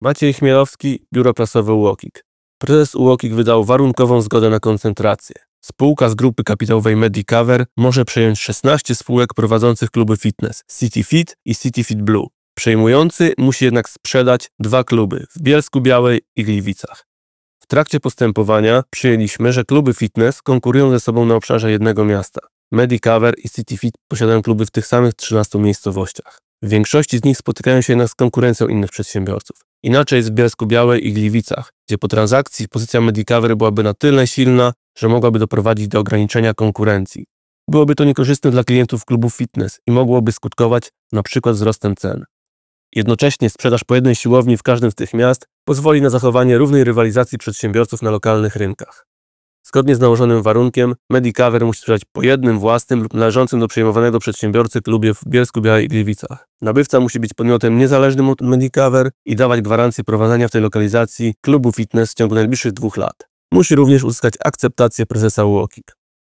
Maciej Chmielowski, Biuro Prasowe UOKiK. Prezes UOKiK wydał warunkową zgodę na koncentrację. Spółka z grupy kapitałowej Medicover może przejąć 16 spółek prowadzących kluby fitness City Fit i City Fit Blue. Przejmujący musi jednak sprzedać 2 kluby w Bielsku-Białej i Gliwicach. W trakcie postępowania przyjęliśmy, że kluby fitness konkurują ze sobą na obszarze jednego miasta. Medicover i City Fit posiadają kluby w tych samych 13 miejscowościach. W większości z nich spotykają się jednak z konkurencją innych przedsiębiorców. Inaczej jest w Bielsku-Białej i Gliwicach, gdzie po transakcji pozycja Medicover byłaby na tyle silna, że mogłaby doprowadzić do ograniczenia konkurencji. Byłoby to niekorzystne dla klientów klubów fitness i mogłoby skutkować np. wzrostem cen. Jednocześnie sprzedaż po jednej siłowni w każdym z tych miast pozwoli na zachowanie równej rywalizacji przedsiębiorców na lokalnych rynkach. Zgodnie z nałożonym warunkiem, Medicover musi sprzedać po jednym własnym lub należącym do przejmowanego przedsiębiorcy klubie w Bielsku-Białej i Gliwicach. Nabywca musi być podmiotem niezależnym od Medicover i dawać gwarancję prowadzenia w tej lokalizacji klubu fitness w ciągu najbliższych 2 lat. Musi również uzyskać akceptację prezesa UOKiK.